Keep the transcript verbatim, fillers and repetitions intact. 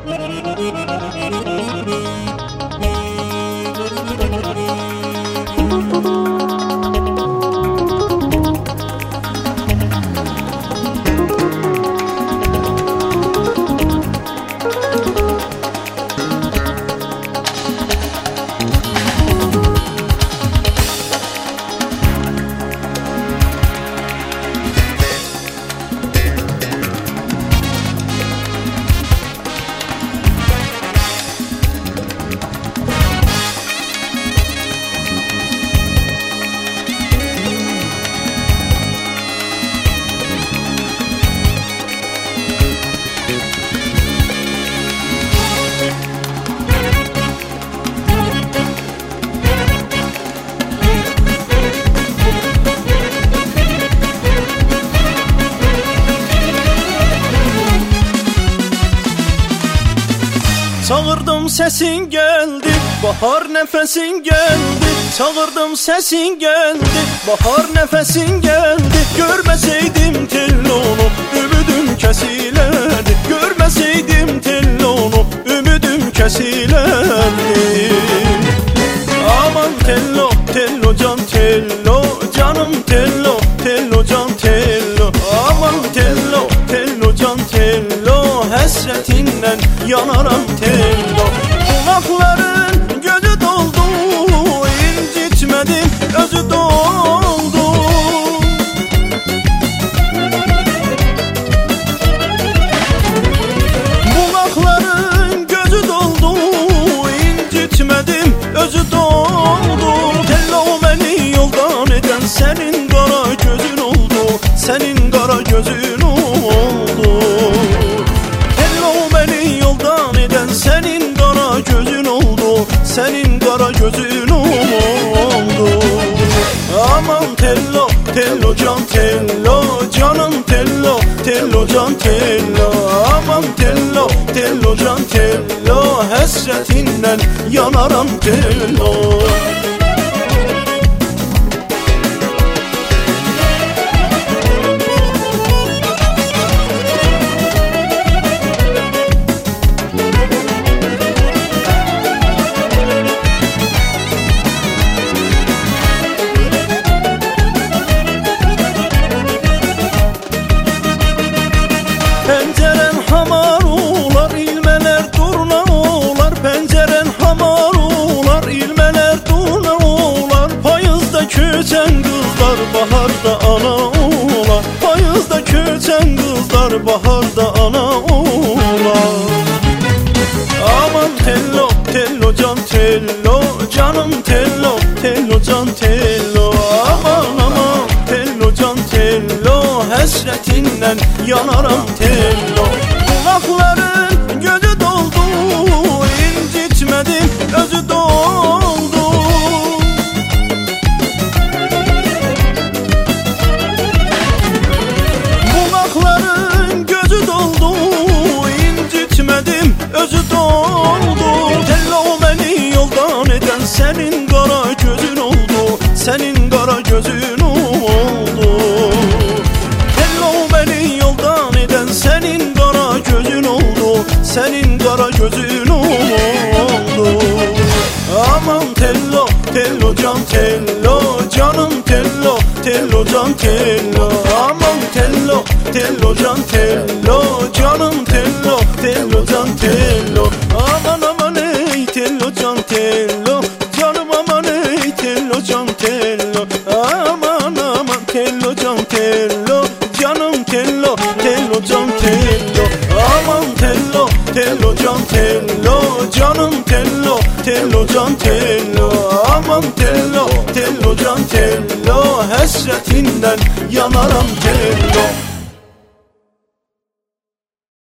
Çağırdım sesin geldi, bahar nefesin geldi. Çağırdım sesin geldi, bahar nefesin geldi. Görmeseydim tellonu, ümidim kesilerdi. Görmeseydim tellonu, ümidim kesilerdi. Aman tello, tello can tello, canım tello, tello can tello. Aman tello, tello can tello, hasretinden yanaram tello. Kulakların gözü doldu, incitmedim özü doldu. Kulakların gözü doldu, incitmedim özü doldu. Tello beni yoldan eden senin kara gözün oldu, senin kara gözün oldu. Tello beni yoldan eden senin kara gözün oldu, senin kara gözün oldu. Aman tello, tello can tello, canım tello, tello can tello. Aman tello, tello can tello, hasretinden yanaram tello. Penceren hamar ular, ilmeler durna ular. Penceren hamar ular, ilmeler durna ular. Payızda köçen kızlar, baharda ana ular. Payızda köçen kızlar, baharda ana ular. Aman tello, tello can tello, canım tello, tello can tello. Aman aman tello can tello, hasretinden yanaram tello. Kulakların gözü doldu, incitmedim özü doldu. Kulakların gözü doldu, incitmedim özü doldu. Tello beni yoldan eden senin kara gözün oldu, senin kara gözün oldu. Senin kara gözün oldu, senin kara gözün oldu. Aman tello, tello can tello, canım tello, tello can tello. Aman tello, tello can tello, canım tello, tello can tello. Aman aman ey tello can tello, canım aman ey tello can tello. Aman aman tello can tello, canım tello, tello can tello. Aman tello, tello can tello, canım tello, tello can tello. Aman tello, tello can tello, hasretinden yanaram tello.